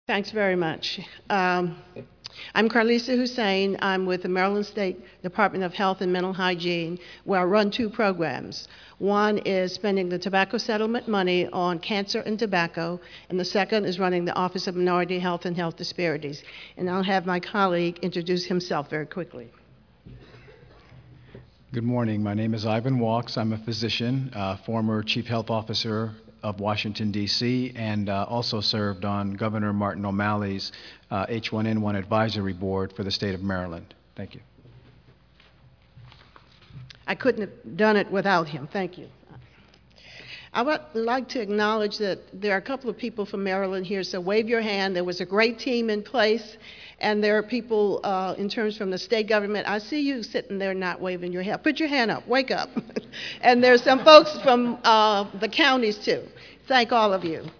Thanks very much. I'm Carlisa Hussein. I'm with the Maryland State Department of Health and Mental Hygiene, where I run two programs. One is spending the tobacco settlement money on cancer and tobacco, and the second is running the Office of Minority Health and Health Disparities. And I'll have my colleague introduce himself very quickly. Good morning. My name is Ivan Walks. I'm a physician, former chief health officer of Washington, D.C., and also served on Governor Martin O'Malley's H1N1 advisory board for the state of Maryland. Thank you. I couldn't have done it without him. Thank you. I would like to acknowledge that there are a couple of people from Maryland here, so wave your hand. There was a great team in place, and there are people in terms from the state government. I see you sitting there not waving your hand. Put your hand up. Wake up. And there's some folks from the counties, too. Thank all of you.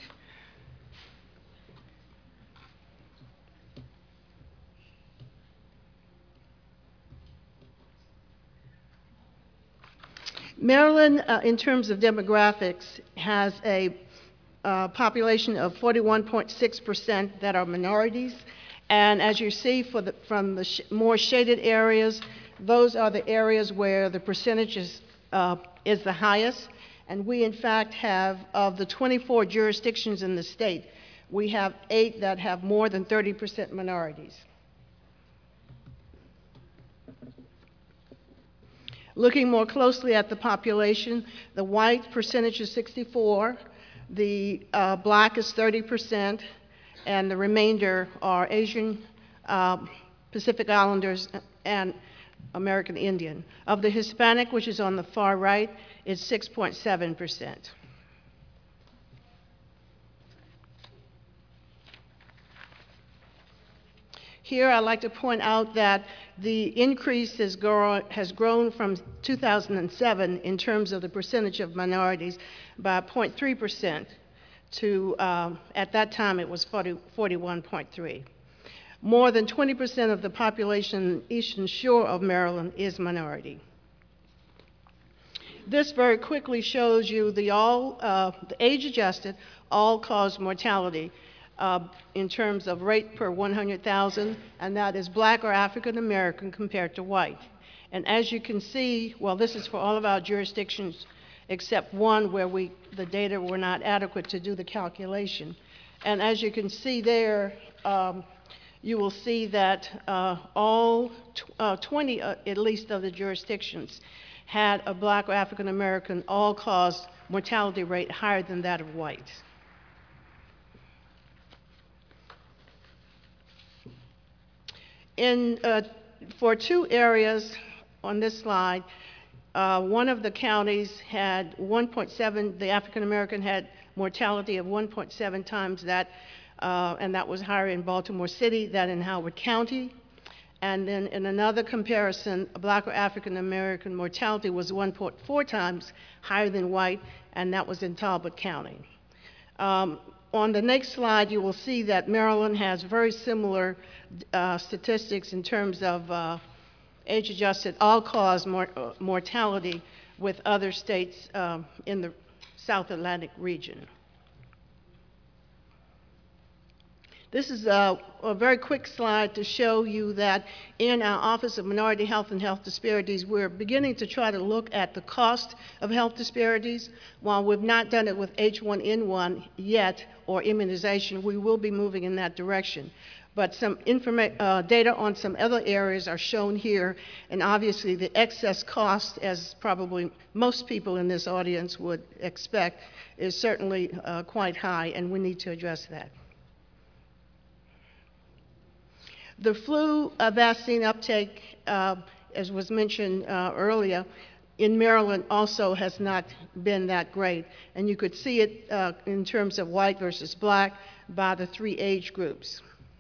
Maryland, in terms of demographics, has a population of 41.6% that are minorities. And as you see from the more shaded areas, those are the areas where the percentage is the highest. And we, in fact, have, of the 24 jurisdictions in the state, we have 8 that have more than 30% minorities. Looking more closely at the population, the white percentage is 64, the black is 30%, and the remainder are Asian, Pacific Islanders, and American Indian. Of the Hispanic, which is on the far right, it's 6.7%. Here, I'd like to point out that the increase has grown from 2007 in terms of the percentage of minorities by 0.3% to, at that time, it was 41.3. More than 20% of the population in the eastern shore of Maryland is minority. This very quickly shows you the age-adjusted, all-cause mortality in terms of rate per 100,000, and that is black or African American compared to white. And as you can see, well, this is for all of our jurisdictions except one where the data were not adequate to do the calculation. And as you can see there, you will see that all 20 at least of the jurisdictions had a black or African American all-cause mortality rate higher than that of white. For 2 areas on this slide, one of the counties had 1.7, the African American had mortality of 1.7 times that, and that was higher in Baltimore City than in Howard County. And then in another comparison, black or African American mortality was 1.4 times higher than white, and that was in Talbot County. On the next slide, you will see that Maryland has very similar statistics in terms of age-adjusted all-cause mortality with other states in the South Atlantic region. This is a very quick slide to show you that in our Office of Minority Health and Health Disparities, we're beginning to try to look at the cost of health disparities. While we've not done it with H1N1 yet, or immunization, we will be moving in that direction. But some data on some other areas are shown here, and obviously the excess cost, as probably most people in this audience would expect, is certainly quite high, and we need to address that. The flu vaccine uptake, as was mentioned earlier, in Maryland also has not been that great. And you could see it in terms of white versus black by the 3 age groups.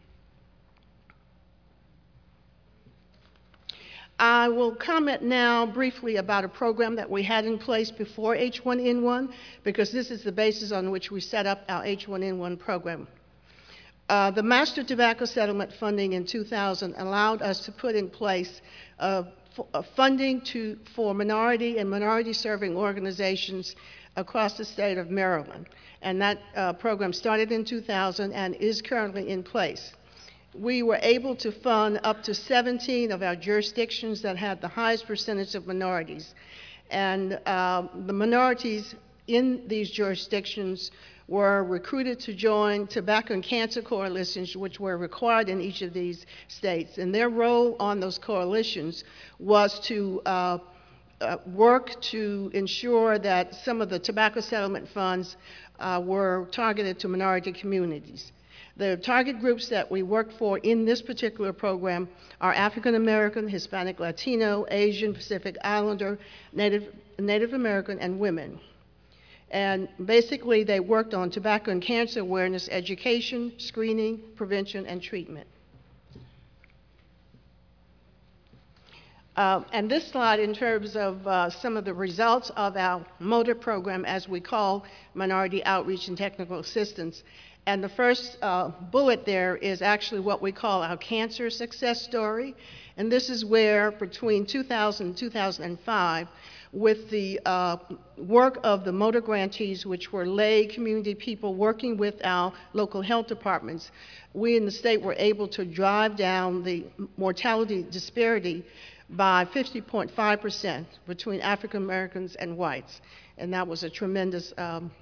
I will comment now briefly about a program that we had in place before H1N1, because this is the basis on which we set up our H1N1 program. The Master Tobacco Settlement funding in 2000 allowed us to put in place funding for minority and minority-serving organizations across the state of Maryland. And that program started in 2000 and is currently in place. We were able to fund up to 17 of our jurisdictions that had the highest percentage of minorities. And the minorities in these jurisdictions were recruited to join tobacco and cancer coalitions, which were required in each of these states. And their role on those coalitions was to work to ensure that some of the tobacco settlement funds were targeted to minority communities. The target groups that we work for in this particular program are African American, Hispanic, Latino, Asian, Pacific Islander, Native American, and women. And basically, they worked on tobacco and cancer awareness, education, screening, prevention, and treatment. And this slide, in terms of some of the results of our MOTOR program, as we call Minority Outreach and Technical Assistance. And the first bullet there is actually what we call our cancer success story. And this is where, between 2000 and 2005, with the work of the MOTOR grantees, which were lay community people working with our local health departments, we in the state were able to drive down the mortality disparity by 50.5% between African Americans and whites. And that was a tremendous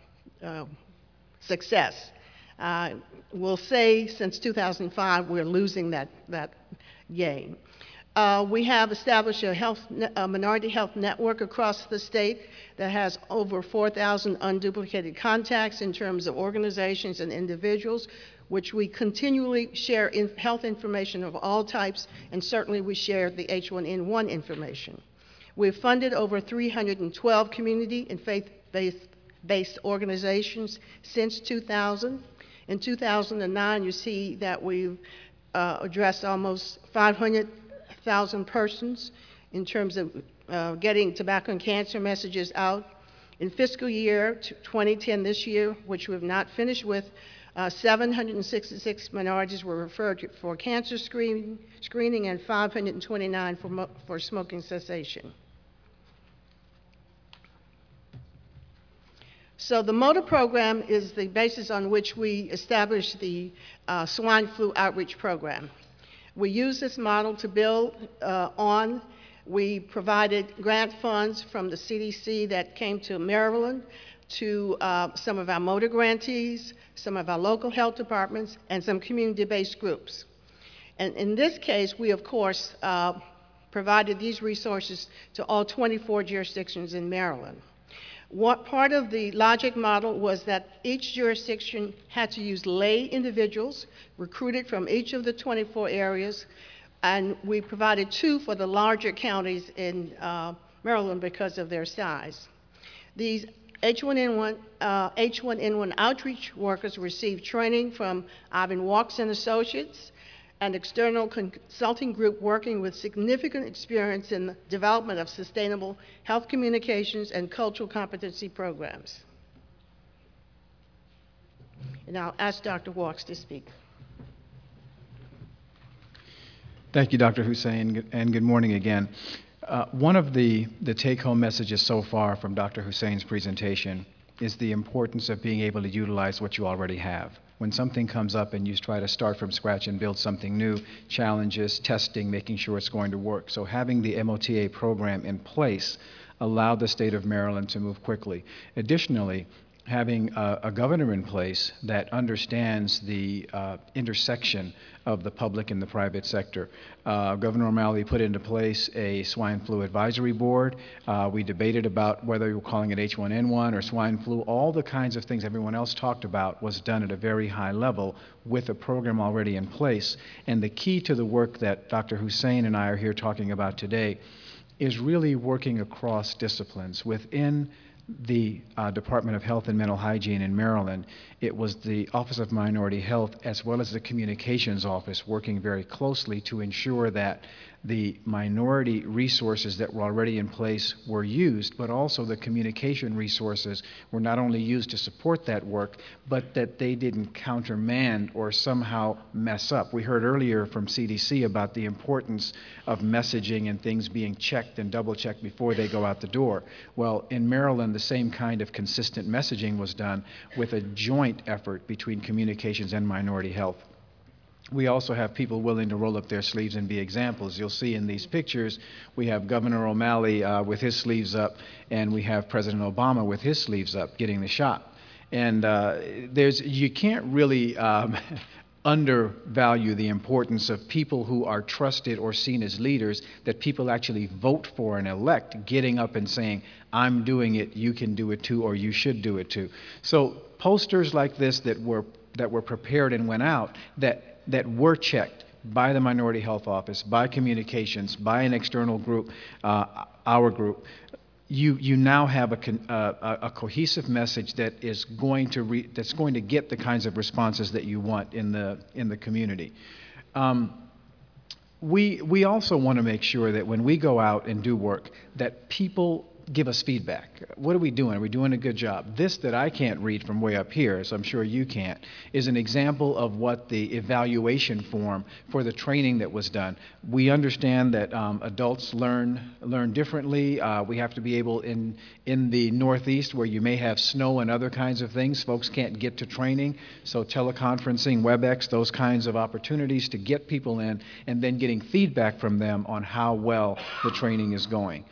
success. We'll say since 2005, we're losing that gain. We have established a minority health network across the state that has over 4,000 unduplicated contacts in terms of organizations and individuals, which we continually share health information of all types, and certainly we share the H1N1 information. We've funded over 312 community and faith-based organizations since 2000. In 2009, you see that we've addressed almost 500,000 persons in terms of getting tobacco and cancer messages out. In fiscal year 2010, this year, which we've not finished with, 766 minorities were referred for cancer screening and 529 for smoking cessation. So the MOTOR program is the basis on which we established the swine flu outreach program. We use this model to build on. We provided grant funds from the CDC that came to Maryland to some of our MOTOR grantees, some of our local health departments, and some community-based groups. And in this case, we, of course, provided these resources to all 24 jurisdictions in Maryland. What part of the logic model was that each jurisdiction had to use lay individuals recruited from each of the 24 areas, and we provided 2 for the larger counties in Maryland because of their size. These H1N1 outreach workers received training from Ivan Walks and Associates, an external consulting group working with significant experience in the development of sustainable health communications and cultural competency programs. And I'll ask Dr. Walks to speak. Thank you, Dr. Hussein, and good morning again. One of the take-home messages so far from Dr. Hussein's presentation is the importance of being able to utilize what you already have. When something comes up and you try to start from scratch and build something new, challenges, testing, making sure it's going to work. So having the MOTA program in place allowed the state of Maryland to move quickly. Additionally, having a governor in place that understands the intersection of the public and the private sector. Governor O'Malley put into place a swine flu advisory board. We debated about whether you were calling it H1N1 or swine flu. All the kinds of things everyone else talked about was done at a very high level with a program already in place. And the key to the work that Dr. Hussein and I are here talking about today is really working across disciplines. Within the Department of Health and Mental Hygiene in Maryland, it was the Office of Minority Health as well as the Communications Office working very closely to ensure that the minority resources that were already in place were used, but also the communication resources were not only used to support that work, but that they didn't countermand or somehow mess up. We heard earlier from CDC about the importance of messaging and things being checked and double-checked before they go out the door. Well, in Maryland, the same kind of consistent messaging was done with a joint effort between communications and minority health. We also have people willing to roll up their sleeves and be examples. You'll see in these pictures, we have Governor O'Malley with his sleeves up, and we have President Obama with his sleeves up getting the shot. And you can't really undervalue the importance of people who are trusted or seen as leaders that people actually vote for and elect, getting up and saying, I'm doing it, you can do it too, or you should do it too. So posters like this that were prepared and went out that were checked by the Minority Health Office, by communications, by an external group, our group, you now have a cohesive message that is going to get the kinds of responses that you want in the community. We also want to make sure that when we go out and do work, that people give us feedback. What are we doing? Are we doing a good job? This that I can't read from way up here, so I'm sure you can't, is an example of what the evaluation form for the training that was done. We understand that adults learn differently. We have to be able in the Northeast where you may have snow and other kinds of things, folks can't get to training, so teleconferencing, WebEx, those kinds of opportunities to get people in and then getting feedback from them on how well the training is going.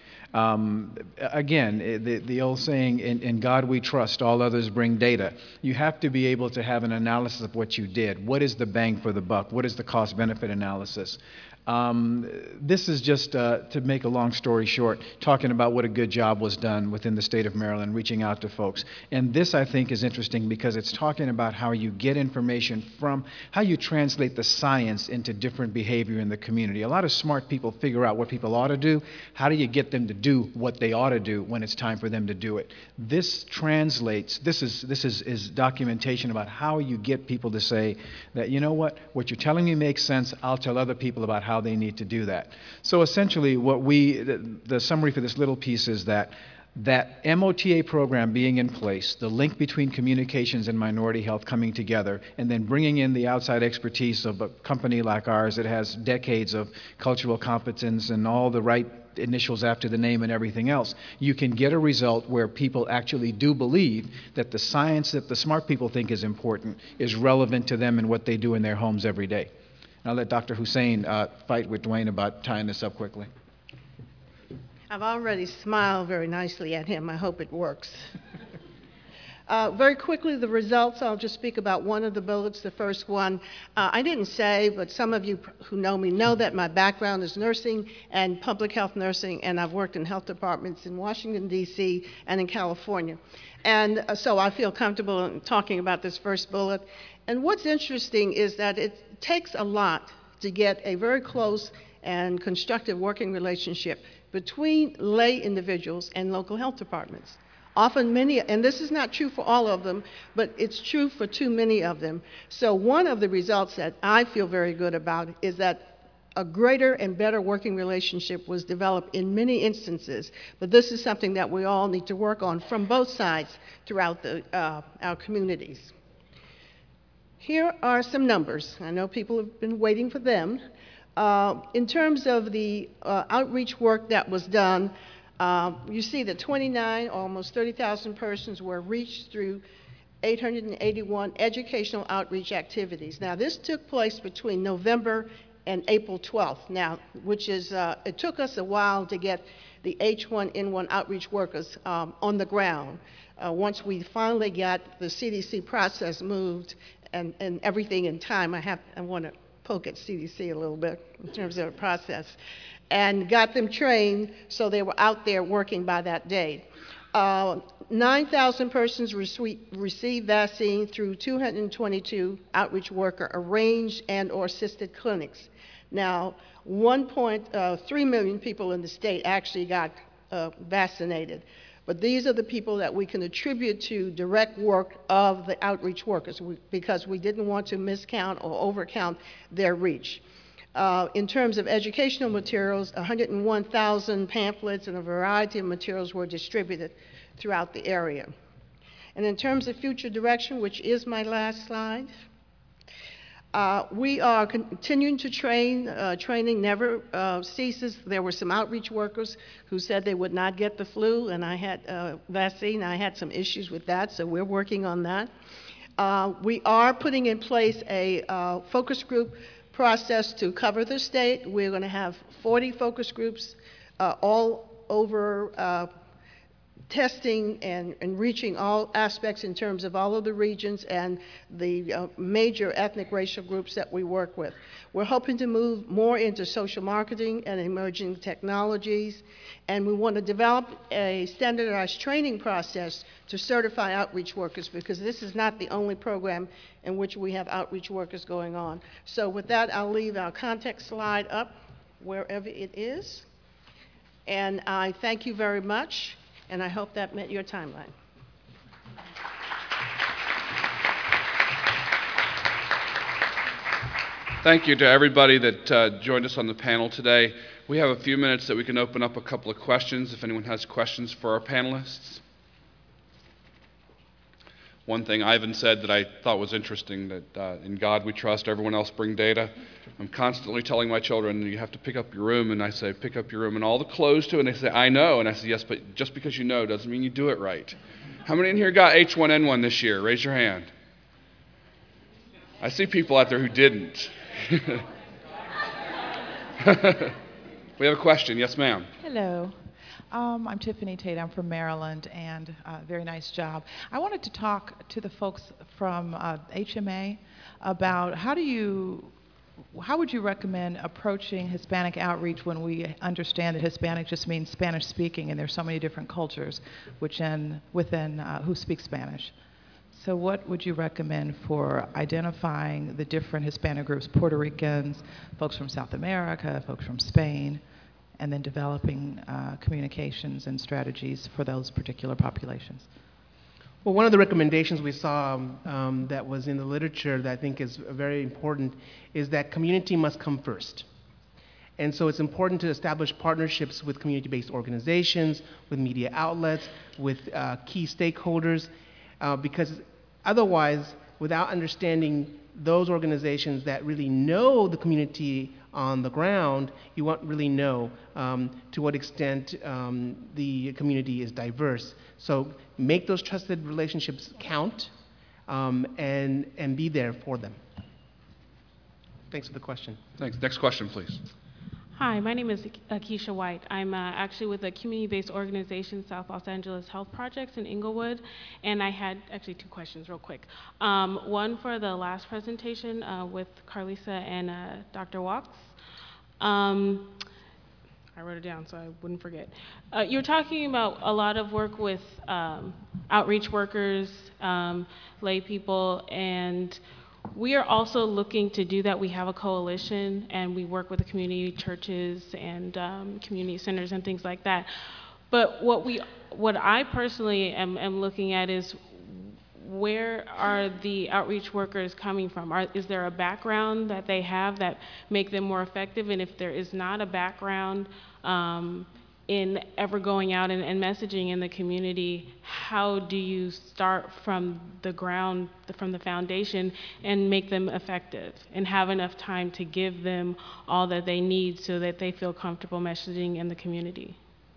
Again, the old saying, in God we trust, all others bring data. You have to be able to have an analysis of what you did. What is the bang for the buck? What is the cost-benefit analysis? This is just, to make a long story short, talking about what a good job was done within the state of Maryland, reaching out to folks. And this, I think, is interesting because it's talking about how you get information from, how you translate the science into different behavior in the community. A lot of smart people figure out what people ought to do. How do you get them to do what they ought to do when it's time for them to do it? This translates, this is documentation about how you get people to say that, you know what you're telling me makes sense, I'll tell other people about how they need to do that. So essentially the summary for this little piece is that MOTA program being in place, the link between communications and minority health coming together, and then bringing in the outside expertise of a company like ours that has decades of cultural competence and all the right initials after the name and everything else, you can get a result where people actually do believe that the science that the smart people think is important is relevant to them and what they do in their homes every day. I'll let Dr. Hussain fight with Dwayne about tying this up quickly. I've already smiled very nicely at him. I hope it works. Very quickly, the results, I'll just speak about one of the bullets, the first one. I didn't say, but some of you who know me know that my background is nursing and public health nursing, and I've worked in health departments in Washington, D.C. and in California. And so I feel comfortable in talking about this first bullet. And what's interesting is that it takes a lot to get a very close and constructive working relationship between lay individuals and local health departments. Often many, and this is not true for all of them, but it's true for too many of them. So one of the results that I feel very good about is that a greater and better working relationship was developed in many instances, but this is something that we all need to work on from both sides throughout our communities. Here are some numbers. I know people have been waiting for them. In terms of the outreach work that was done, you see that 29, almost 30,000 persons were reached through 881 educational outreach activities. Now, this took place between November and April 12th, now, which is, it took us a while to get the H1N1 outreach workers on the ground. Once we finally got the CDC process moved and everything in time, I want to poke at CDC a little bit in terms of the process, and got them trained so they were out there working by that date. 9,000 persons received vaccine through 222 outreach worker arranged and or assisted clinics. Now, 1.3 million people in the state actually got vaccinated. But these are the people that we can attribute to direct work of the outreach workers because we didn't want to miscount or overcount their reach. In terms of educational materials, 101,000 pamphlets and a variety of materials were distributed throughout the area. And in terms of future direction, which is my last slide, We are continuing to train. Training never ceases. There were some outreach workers who said they would not get the flu, and I had vaccine. I had some issues with that, so we're working on that. We are putting in place a focus group process to cover the state. We're going to have 40 focus groups all over testing and reaching all aspects in terms of all of the regions and the major ethnic racial groups that we work with. We're hoping to move more into social marketing and emerging technologies, and we want to develop a standardized training process to certify outreach workers, because this is not the only program in which we have outreach workers going on. So with that, I'll leave our contact slide up wherever it is. And I thank you very much, and I hope that met your timeline. Thank you to everybody that joined us on the panel today. We have a few minutes that we can open up a couple of questions if anyone has questions for our panelists. One thing Ivan said that I thought was interesting, that in God we trust, everyone else bring data. I'm constantly telling my children, you have to pick up your room, and I say, pick up your room and all the clothes too, and they say, I know, and I say, yes, but just because you know doesn't mean you do it right. How many in here got H1N1 this year? Raise your hand. I see people out there who didn't. We have a question. Yes, ma'am. Hello. I'm Tiffany Tate. I'm from Maryland, and very nice job. I wanted to talk to the folks from HMA about how would you recommend approaching Hispanic outreach when we understand that Hispanic just means Spanish speaking, and there's so many different cultures within who speak Spanish. So what would you recommend for identifying the different Hispanic groups, Puerto Ricans, folks from South America, folks from Spain, and then developing communications and strategies for those particular populations? Well, one of the recommendations we saw that was in the literature that I think is very important is that community must come first. And so it's important to establish partnerships with community-based organizations, with media outlets, with key stakeholders, because otherwise, without understanding those organizations that really know the community on the ground, you won't really know to what extent the community is diverse. So make those trusted relationships count and be there for them. Thanks for the question. Thanks. Next question, please. Hi, my name is Keisha White. I'm actually with a community-based organization, South Los Angeles Health Projects in Inglewood, and I had actually two questions real quick. One for the last presentation with Carlisa and Dr. Walks. I wrote it down so I wouldn't forget. You're talking about a lot of work with outreach workers, lay people, and we are also looking to do that. We have a coalition, and we work with the community churches and community centers and things like that. But what I personally am looking at is, where are the outreach workers coming from? Is there a background that they have that make them more effective? And if there is not a background in ever going out and messaging in the community, how do you start from the ground, from the foundation, and make them effective and have enough time to give them all that they need so that they feel comfortable messaging in the community?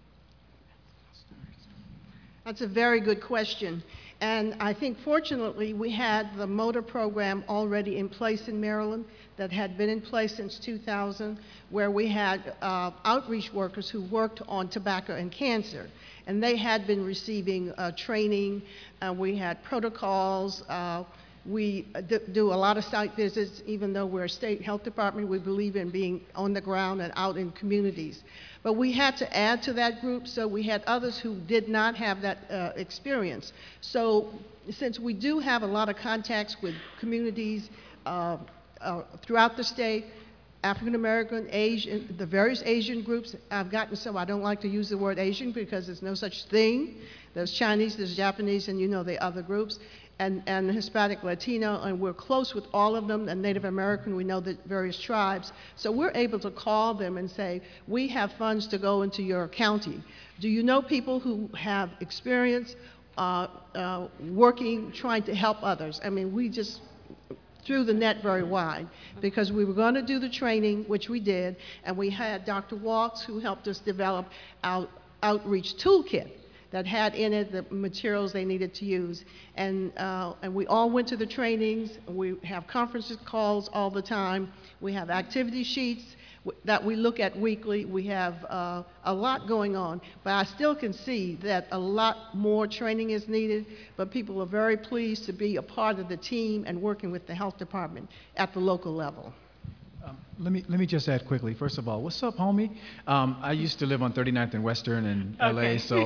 That's a very good question. And I think fortunately we had the MOTA program already in place in Maryland that had been in place since 2000, where we had outreach workers who worked on tobacco and cancer. And they had been receiving training. We had protocols. We do a lot of site visits. Even though we're a state health department, we believe in being on the ground and out in communities. But we had to add to that group, so we had others who did not have that experience. So since we do have a lot of contacts with communities throughout the state, African American, Asian, the various Asian groups, I've gotten so I don't like to use the word Asian because there's no such thing. There's Chinese, there's Japanese, and you know the other groups. And Hispanic, Latino, and we're close with all of them, and Native American, we know the various tribes. So we're able to call them and say, we have funds to go into your county. Do you know people who have experience working, trying to help others? I mean, we just threw the net very wide because we were going to do the training, which we did, and we had Dr. Walks who helped us develop our outreach toolkit that had in it the materials they needed to use. And we all went to the trainings. We have conference calls all the time. We have activity sheets that we look at weekly. We have a lot going on, but I still can see that a lot more training is needed, but people are very pleased to be a part of the team and working with the health department at the local level. Let me just add quickly. First of all, what's up, homie? I used to live on 39th and Western in LA, so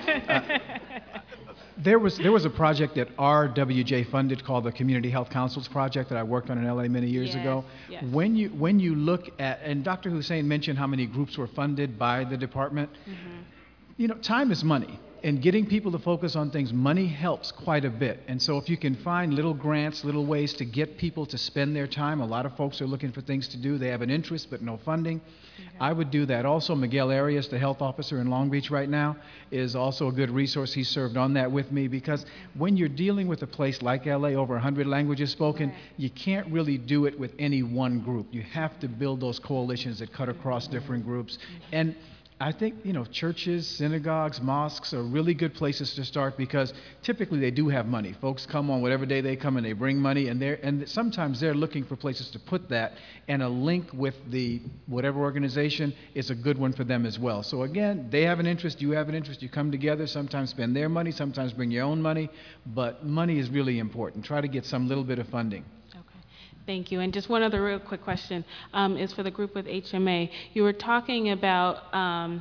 there was a project that RWJ funded called the Community Health Councils Project that I worked on in LA many years ago. Yes. When you look at, and Dr. Hussein mentioned how many groups were funded by the department. You know, time is money. And getting people to focus on things, money helps quite a bit. And so if you can find little grants, little ways to get people to spend their time, a lot of folks are looking for things to do. They have an interest but no funding. I would do that. Also, Miguel Arias, the health officer in Long Beach right now, is also a good resource. He served on that with me because when you're dealing with a place like LA, over 100 languages spoken, you can't really do it with any one group. You have to build those coalitions that cut across different groups. And I think, you know, churches, synagogues, mosques are really good places to start because typically they do have money. Folks come on whatever day they come and they bring money, and sometimes they're looking for places to put that, and a link with the whatever organization is a good one for them as well. So again, they have an interest, you have an interest, you come together, sometimes spend their money, sometimes bring your own money, but money is really important. Try to get some little bit of funding. Thank you. And just one other real quick question is for the group with HMA. You were talking about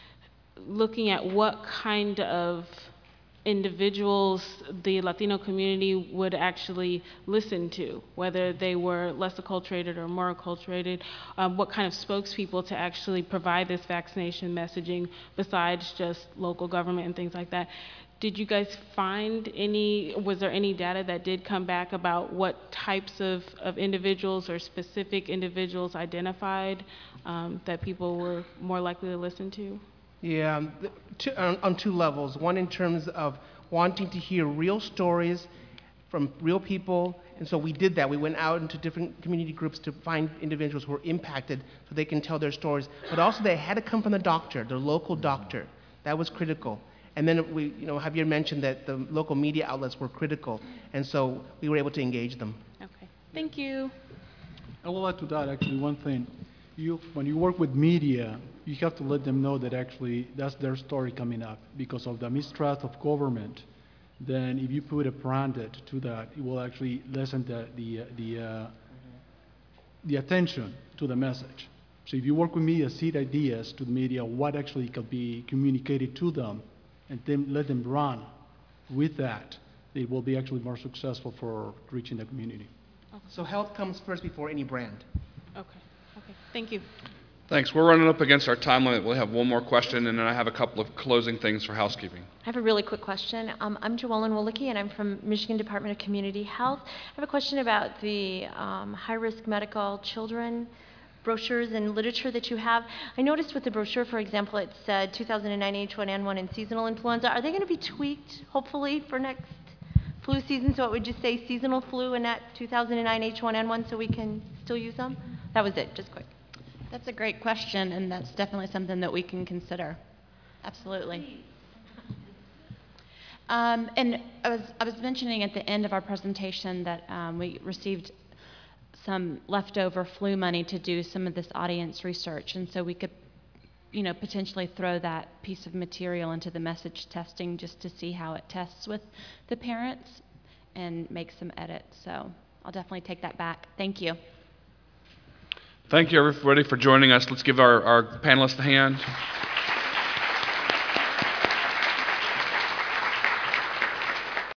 looking at what kind of individuals the Latino community would actually listen to, whether they were less acculturated or more acculturated, what kind of spokespeople to actually provide this vaccination messaging besides just local government and things like that. Did you guys find was there any data that did come back about what types of individuals or specific individuals identified that people were more likely to listen to? Yeah, on two levels. One in terms of wanting to hear real stories from real people, and so we did that. We went out into different community groups to find individuals who were impacted so they can tell their stories, but also they had to come from the doctor, their local doctor. That was critical. And then Javier mentioned that the local media outlets were critical, and so we were able to engage them. Okay, thank you. I will add to that actually one thing. When you work with media, you have to let them know that actually that's their story coming up because of the mistrust of government. Then if you put a branded to that, it will actually lessen the attention to the message. So if you work with media, seed ideas to the media, what actually can be communicated to them, and then let them run with that, it will be actually more successful for reaching the community. Okay. So health comes first before any brand. Okay, thank you. Thanks. We're running up against our time limit. We'll have one more question, and then I have a couple of closing things for housekeeping. I have a really quick question. I'm Joellen Wolicki, and I'm from Michigan Department of Community Health. I have a question about the high-risk medical children brochures and literature that you have. I noticed with the brochure, for example, it said 2009 H1N1 and seasonal influenza. Are they going to be tweaked, hopefully, for next flu season? So it would just say seasonal flu and not 2009 H1N1 so we can still use them? That was it, just quick. That's a great question, and that's definitely something that we can consider. Absolutely. And I was mentioning at the end of our presentation that we received some leftover flu money to do some of this audience research, and so we could, potentially throw that piece of material into the message testing just to see how it tests with the parents and make some edits. So I'll definitely take that back. Thank you. Thank you, everybody, for joining us. Let's give our panelists a hand.